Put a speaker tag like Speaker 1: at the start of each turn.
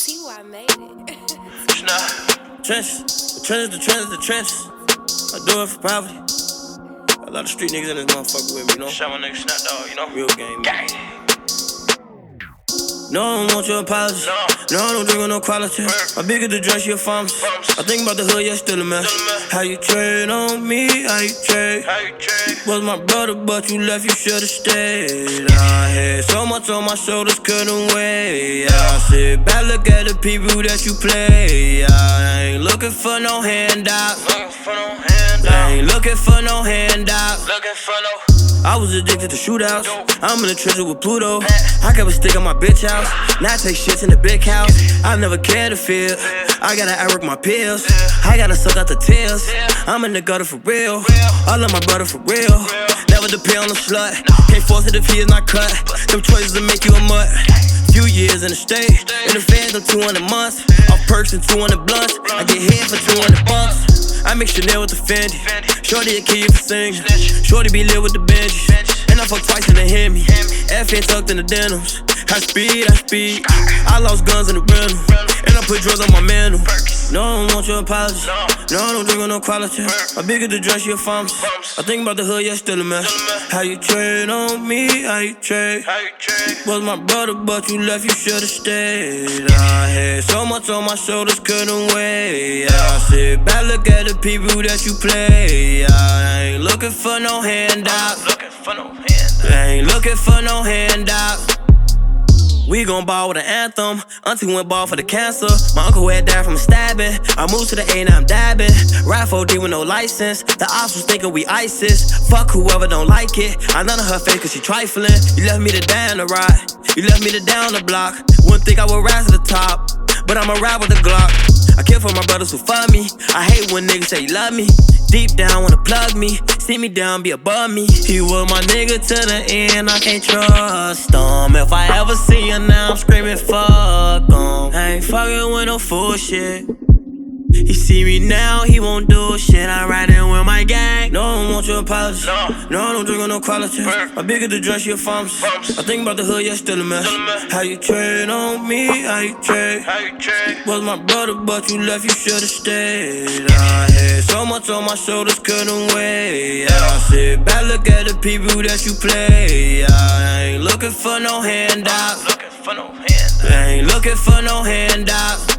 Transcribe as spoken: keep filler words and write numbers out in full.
Speaker 1: T Y made it.
Speaker 2: Trenches, the trenches, the trenches, the trenches. I do it for poverty. A lot of street niggas in this motherfucker with me, you know.
Speaker 3: Shout my nigga Snap Dog, you know.
Speaker 2: Real game.
Speaker 3: Gang.
Speaker 2: No, I don't want your apology.
Speaker 3: No,
Speaker 2: no I don't drink on no quality.
Speaker 3: Word.
Speaker 2: My bigger the dress, you a pharmacist.
Speaker 3: Pharmacist.
Speaker 2: I think about the hood, yeah, still a mess.
Speaker 3: Still a mess.
Speaker 2: How you trade on me? How you trade?
Speaker 3: How you trade?
Speaker 2: Was my brother, but you left, you should've stayed. I had so much on my shoulders, couldn't wait. I sit back, look at the people that you play. I ain't looking for no handout.
Speaker 3: Looking for no handout.
Speaker 2: I ain't looking for no handout.
Speaker 3: Looking for no.
Speaker 2: I was addicted to shootouts. I'm in the trenches with Pluto. I kept a stick on my bitch house. Now I take shits in the big house. I never cared to feel. I gotta outwork my pills. I gotta suck out the tears. I'm in the gutter for real. I love my brother for real. Never depend on the slut. Can't force it if he is not cut. Them choices will make you a mutt. Few years in the state. In the feds, I'm two hundred months. Off perks and two hundred blunts. I get head for two hundred bucks. I mix Chanel with the Fendi. Shorty a kid for singing. Shorty be lit with the Benji. And I fuck twice and they hit me. F ain't tucked in the denims. High speed, high speed. I lost guns in the rental. And I put drugs on my mantle. No, I don't want your apology. No, I don't drink on no quality. My bigger the dress, you a pharmacist. I think about the hood, yeah, still a mess. How you trade on me? How you trade?
Speaker 3: How you trade?
Speaker 2: Was my brother, but you left, you should've stayed. I had so much on my shoulders, couldn't wait. I sit back, look at the people that you play. I ain't looking for no handout.
Speaker 3: Looking for no handout.
Speaker 2: I ain't looking for no handout. We gon' ball with an anthem. Auntie went ball for the cancer. My uncle had died from a stabbing. I moved to the A, now I'm dabbing. Ride four D with no license. The ops was thinking we ISIS. Fuck whoever don't like it. I none of her face cause she trifling. You left me to die on the ride. You left me to down the block. Wouldn't think I would rise to the top, but I'ma ride with the Glock. I care for my brothers who fuck me. I hate when niggas say you love me. Deep down wanna plug me. See me down, be above me. He was my nigga to the end, I can't trust him. If I ever see you now, I'm screaming fuck him. I ain't fucking with no fool shit. He see me now, he won't do shit. I ride in with my gang. No, I don't want your apology.
Speaker 3: No,
Speaker 2: no I don't drink on no quality.
Speaker 3: Word.
Speaker 2: My bigger the dress, you a pharmacist. I think about the hood, yeah, still a mess.
Speaker 3: Still a mess.
Speaker 2: How you trade on me? How you trade?
Speaker 3: How you trade?
Speaker 2: Was my brother, but you left, you should've stayed. I had so much on my shoulders, couldn't wait. I sit back, look at the people that you play. I ain't looking for no handout.
Speaker 3: Looking for no handout.
Speaker 2: I ain't looking for no handout.